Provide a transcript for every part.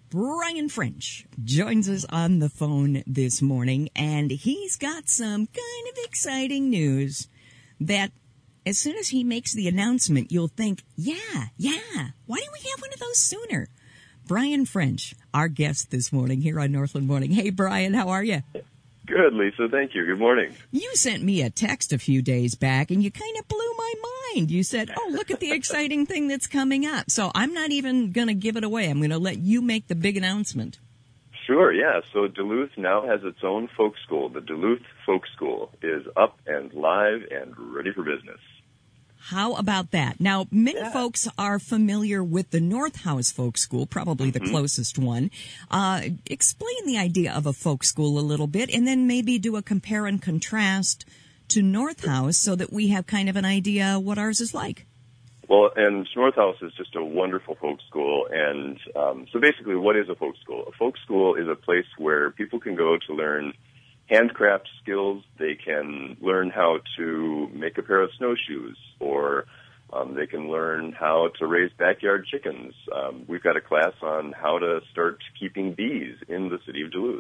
Brian French joins us on the phone this morning, and he's got some kind of exciting news that as soon as he makes the announcement, you'll think, yeah, why didn't we have one of those sooner? Brian French, our guest this morning here on Northland Morning. Hey, Brian, how are you? Good, Lisa. Thank you. Good morning. You sent me a text a few days back, and you kind of blew my mind. You said, oh, look at the exciting thing that's coming up. So I'm not even going to give it away. I'm going to let you make the big announcement. Sure, yeah. So Duluth now has its own folk school. The Duluth Folk School is up and live and ready for business. How about that? Now, many folks are familiar with the North House Folk School, probably the closest one. Explain the idea of a folk school a little bit, and then maybe do a compare and contrast to North House so that we have kind of an idea what ours is like. Well, and North House is just a wonderful folk school, and so basically what is a folk school? A folk school is a place where people can go to learn handcraft skills. They can learn how to make a pair of snowshoes, or they can learn how to raise backyard chickens. We've got a class on how to start keeping bees in the city of Duluth.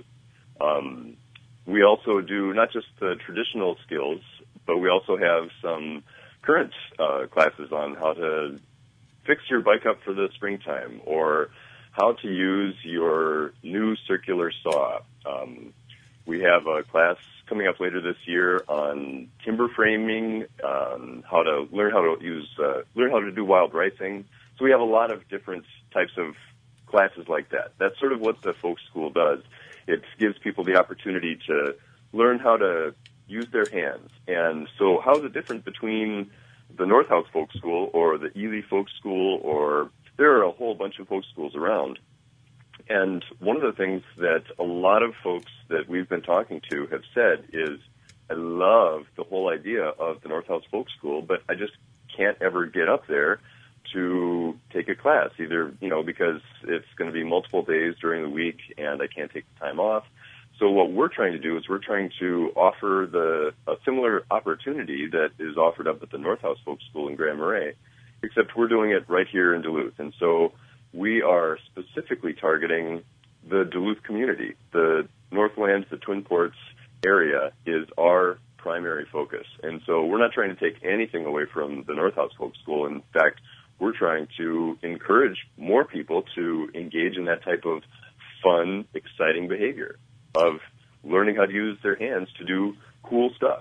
We also do not just the traditional skills, but we also have some current classes on how to fix your bike up for the springtime, or how to use your new circular saw. We have a class coming up later this year on timber framing, how to learn how to do wild ricing. So we have a lot of different types of classes like that. That's sort of what the folk school does. It gives people the opportunity to learn how to use their hands. And so how is it different between the North House Folk School or the Ely Folk School, or there are a whole bunch of folk schools around. And one of the things that a lot of folks that we've been talking to have said is, I love the whole idea of the North House Folk School, but I just can't ever get up there to take a class, either, because it's going to be multiple days during the week and I can't take the time off. So what we're trying to do is we're trying to offer a similar opportunity that is offered up at the North House Folk School in Grand Marais, except we're doing it right here in Duluth. And so we are specifically targeting the Duluth community. The Northlands, the Twin Ports area is our primary focus. And so we're not trying to take anything away from the North House Folk School. In fact, we're trying to encourage more people to engage in that type of fun, exciting behavior of learning how to use their hands to do cool stuff.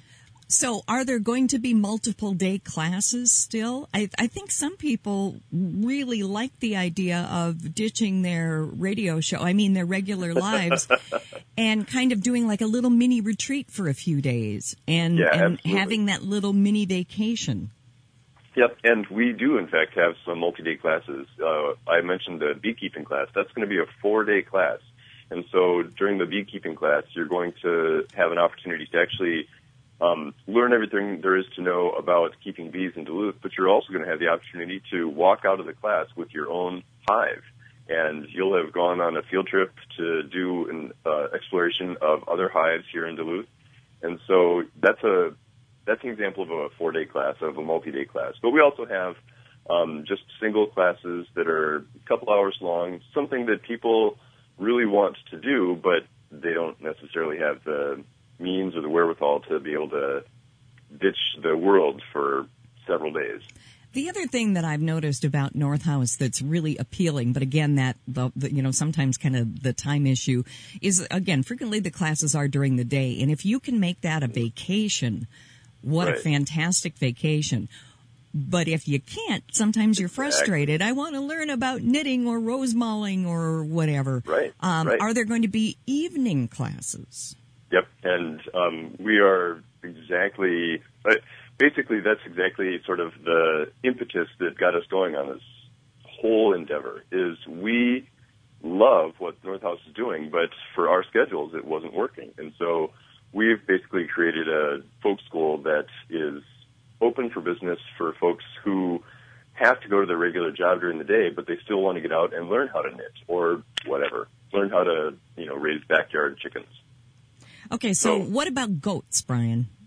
So are there going to be multiple day classes still? I think some people really like the idea of ditching their their regular lives, and kind of doing like a little mini retreat for a few days and having that little mini vacation. Yep, and we do, in fact, have some multi-day classes. I mentioned the beekeeping class. That's going to be a 4-day class. And so during the beekeeping class, you're going to have an opportunity to actually learn everything there is to know about keeping bees in Duluth, but you're also going to have the opportunity to walk out of the class with your own hive. And you'll have gone on a field trip to do an exploration of other hives here in Duluth. And so that's an example of a 4-day class, of a multi-day class. But we also have just single classes that are a couple hours long, something that people really want to do, but they don't necessarily have the means or the wherewithal to be able to ditch the world for several days. The other thing that I've noticed about North House that's really appealing, but again, that sometimes kind of the time issue is, again, frequently the classes are during the day, and if you can make that a vacation, what a fantastic vacation. But if you can't, sometimes you're frustrated. I want to learn about knitting or rose mauling or whatever. Right. Are there going to be evening classes? Yep, and we are basically that's exactly sort of the impetus that got us going on this whole endeavor, is we love what North House is doing, but for our schedules it wasn't working. And so we've basically created a folk school that is open for business for folks who have to go to their regular job during the day, but they still want to get out and learn how to knit or whatever, learn how to raise backyard chickens. Okay, so what about goats, Brian?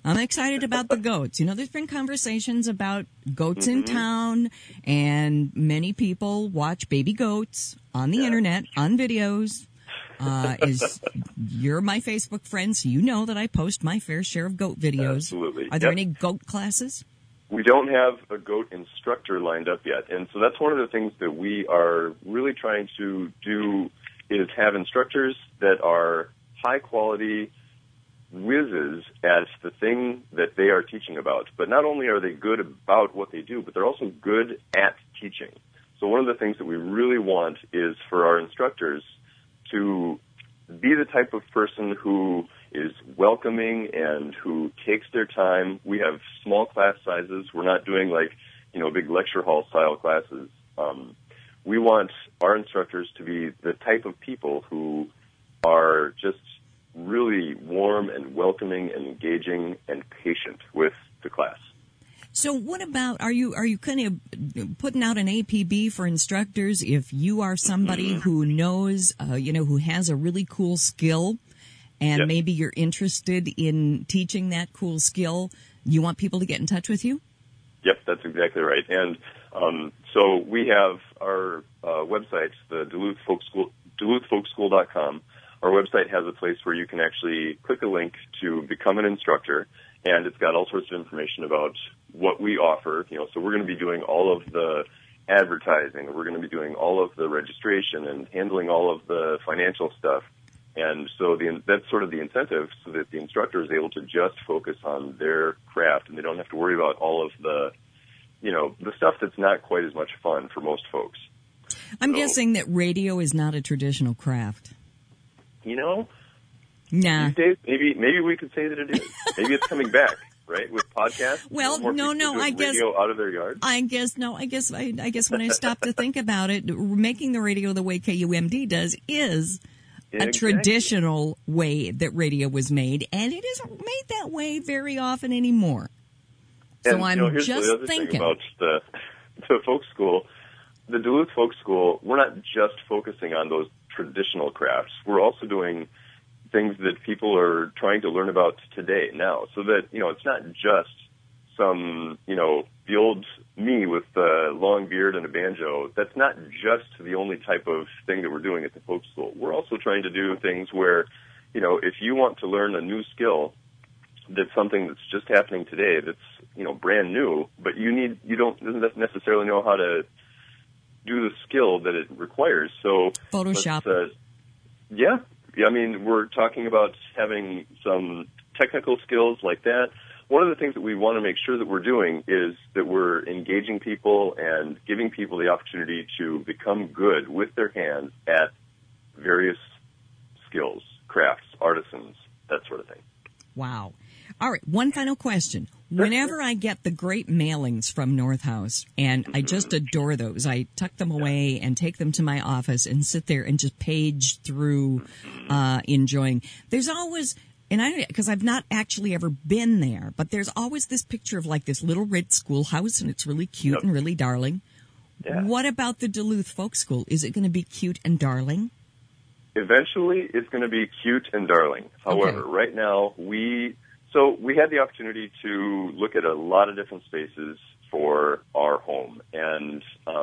I'm excited about the goats. You know, there's been conversations about goats in town, and many people watch baby goats on the internet, on videos. You're my Facebook friend, so you know that I post my fair share of goat videos. Absolutely. Are there any goat classes? We don't have a goat instructor lined up yet, and so that's one of the things that we are really trying to do is have instructors that are high-quality whizzes at the thing that they are teaching about. But not only are they good about what they do, but they're also good at teaching. So one of the things that we really want is for our instructors to be the type of person who is welcoming and who takes their time. We have small class sizes. We're not doing big lecture hall style classes. We want our instructors to be the type of people who are just really warm and welcoming and engaging and patient with the class. So what about, are you kind of putting out an APB for instructors if you are somebody who knows, who has a really cool skill and maybe you're interested in teaching that cool skill, you want people to get in touch with you? Yep, that's exactly right. And so we have our website, the DuluthFolkSchool.com. Our website has a place where you can actually click a link to become an instructor, and it's got all sorts of information about what we offer. So we're going to be doing all of the advertising. We're going to be doing all of the registration and handling all of the financial stuff. And so that's sort of the incentive so that the instructor is able to just focus on their craft, and they don't have to worry about all of the, the stuff that's not quite as much fun for most folks. I'm guessing that radio is not a traditional craft. Nah. These days, maybe we could say that it is. Maybe it's coming back, right? With podcasts. Well, no. I guess radio out of their yard. I guess when I stop to think about it, making the radio the way KUMD does is a traditional way that radio was made, and it isn't made that way very often anymore. So I'm here's just the other thinking thing about the folk school. The Duluth Folk School, we're not just focusing on those traditional crafts. We're also doing things that people are trying to learn about today now, so that it's not just some the old me with the long beard and a banjo. That's not just the only type of thing that we're doing at the folk school. We're also trying to do things where if you want to learn a new skill, that's something that's just happening today, that's brand new, but you don't necessarily know how to do the skill that it requires. So Photoshop. I mean, we're talking about having some technical skills like that. One of the things that we want to make sure that we're doing is that we're engaging people and giving people the opportunity to become good with their hands at various skills, crafts, artisans, that sort of thing. Wow. All right, one final question. Whenever I get the great mailings from North House, and I just adore those, I tuck them away and take them to my office and sit there and just page through, enjoying. There's always, because I've not actually ever been there, but there's always this picture of this little red schoolhouse, and it's really cute and really darling. Yeah. What about the Duluth Folk School? Is it going to be cute and darling? Eventually, it's going to be cute and darling. However, right now, we had the opportunity to look at a lot of different spaces for our home, and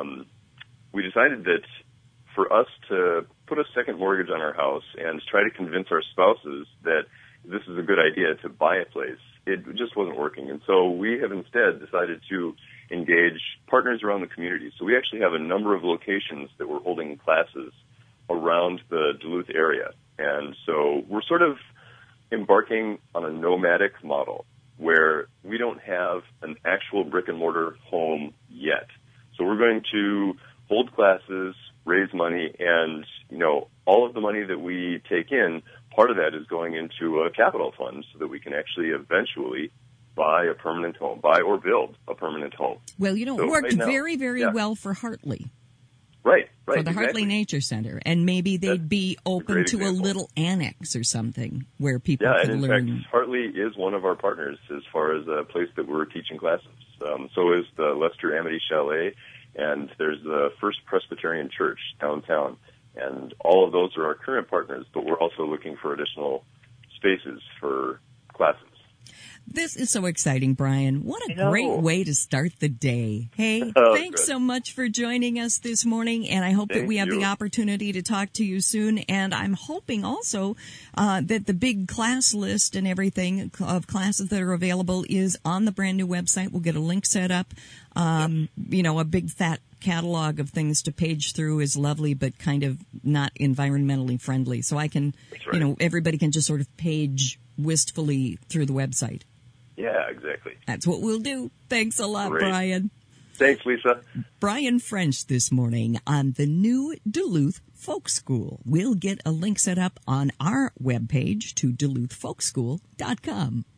we decided that for us to put a second mortgage on our house and try to convince our spouses that this is a good idea to buy a place, it just wasn't working. And so we have instead decided to engage partners around the community. So we actually have a number of locations that we're holding classes around the Duluth area. And so we're sort of embarking on a nomadic model where we don't have an actual brick-and-mortar home yet. So we're going to hold classes, raise money, and, all of the money that we take in, part of that is going into a capital fund so that we can actually eventually buy a permanent home, buy or build a permanent home. Well, it worked very, very well for Hartley. Right. For the Hartley Nature Center. And maybe they'd be open to a little annex or something where people could learn. Yeah, and in fact, Hartley is one of our partners as far as a place that we're teaching classes. So is the Lester Amity Chalet, and there's the First Presbyterian Church downtown. And all of those are our current partners, but we're also looking for additional spaces for classes. This is so exciting, Brian. What a great way to start the day. Hey, thanks so much for joining us this morning, and I hope that we have the opportunity to talk to you soon. And I'm hoping also that the big class list and everything of classes that are available is on the brand new website. We'll get a link set up. You know, a big fat catalog of things to page through is lovely, but kind of not environmentally friendly. So I can, you know, everybody can just sort of page wistfully through the website. Yeah, exactly. That's what we'll do. Thanks a lot, Brian. Thanks, Lisa. Brian French this morning on the new Duluth Folk School. We'll get a link set up on our webpage to duluthfolkschool.com.